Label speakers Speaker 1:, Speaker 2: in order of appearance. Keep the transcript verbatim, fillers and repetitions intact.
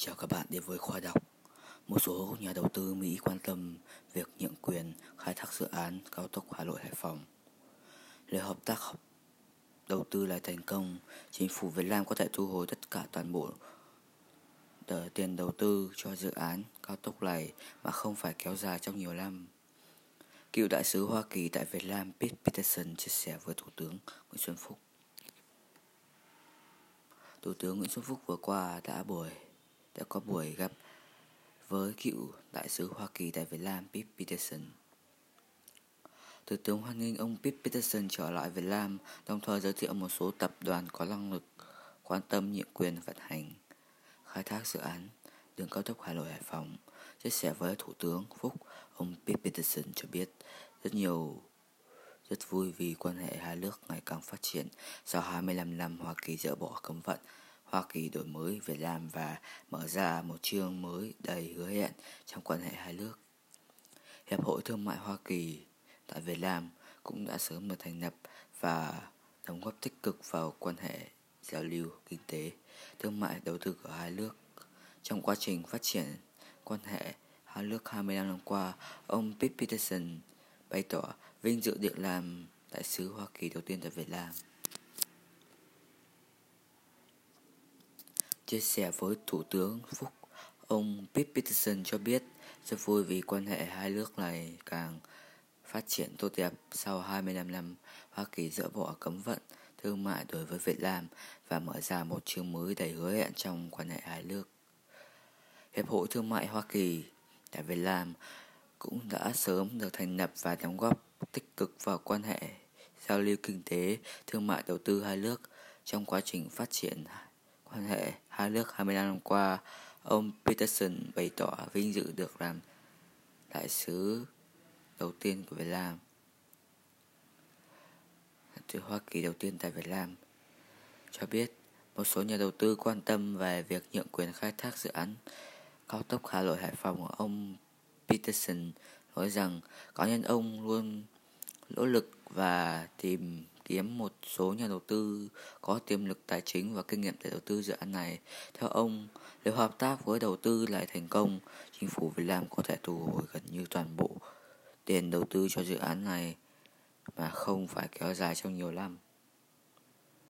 Speaker 1: Chào các bạn đến với Khoa Đọc. Một số nhà đầu tư Mỹ quan tâm việc nhượng quyền khai thác dự án cao tốc Hà Nội - Hải Phòng. Nếu hợp tác đầu tư lại thành công, chính phủ Việt Nam có thể thu hồi tất cả toàn bộ tiền đầu tư cho dự án cao tốc này mà không phải kéo dài trong nhiều năm. Cựu đại sứ Hoa Kỳ tại Việt Nam Pete Peterson chia sẻ với Thủ tướng Nguyễn Xuân Phúc. Thủ tướng Nguyễn Xuân Phúc vừa qua đã buổi đã có buổi gặp với cựu đại sứ Hoa Kỳ tại Việt Nam Pete Peterson. Thủ tướng hoan nghênh ông Pete Peterson trở lại Việt Nam, đồng thời giới thiệu một số tập đoàn có năng lực quan tâm nhượng quyền vận hành, khai thác dự án đường cao tốc Hà Nội - Hải Phòng. Chia sẻ với Thủ tướng Phúc, ông Pete Peterson cho biết rất nhiều rất vui vì quan hệ hai nước ngày càng phát triển sau hai mươi lăm năm Hoa Kỳ dỡ bỏ cấm vận. Hoa Kỳ đổi mới Việt Nam và mở ra một chương mới đầy hứa hẹn trong quan hệ hai nước. Hiệp hội Thương mại Hoa Kỳ tại Việt Nam cũng đã sớm được thành lập và đóng góp tích cực vào quan hệ giao lưu kinh tế, thương mại, đầu tư của hai nước. Trong quá trình phát triển quan hệ hai nước hai mươi lăm năm qua, ông Pete Peterson bày tỏ vinh dự được làm đại sứ Hoa Kỳ đầu tiên tại Việt Nam. Chia sẻ với Thủ tướng Phúc, ông Pete Peterson cho biết rất vui vì quan hệ hai nước này càng phát triển tốt đẹp sau hai mươi lăm năm Hoa Kỳ dỡ bỏ cấm vận thương mại đối với Việt Nam và mở ra một chương mới đầy hứa hẹn trong quan hệ hai nước. Hiệp hội Thương mại Hoa Kỳ tại Việt Nam cũng đã sớm được thành lập và đóng góp tích cực vào quan hệ giao lưu kinh tế, thương mại, đầu tư hai nước. Trong quá trình phát triển quan hệ hai nước hai mươi lăm năm qua, ông Peterson bày tỏ vinh dự được làm đại sứ đầu tiên của Việt Nam, từ Hoa Kỳ đầu tiên tại Việt Nam. Cho biết một số nhà đầu tư quan tâm về việc nhượng quyền khai thác dự án cao tốc Hà Nội - Hải Phòng. Ông Peterson nói rằng cá nhân ông luôn nỗ lực và tìm kiếm một số nhà đầu tư có tiềm lực tài chính và kinh nghiệm để đầu tư dự án này. Theo ông, nếu hợp tác với đầu tư lại thành công, chính phủ Việt Nam có thể thu hồi gần như toàn bộ tiền đầu tư cho dự án này mà không phải kéo dài trong nhiều năm.